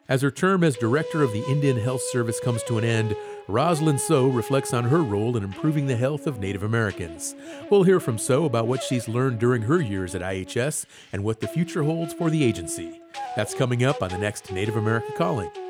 As her term as director of the Indian Health Service comes to an end, Rosalind So reflects on her role in improving the health of Native Americans. We'll hear from So about what she's learned during her years at IHS and what the future holds for the agency. That's coming up on the next Native America Calling.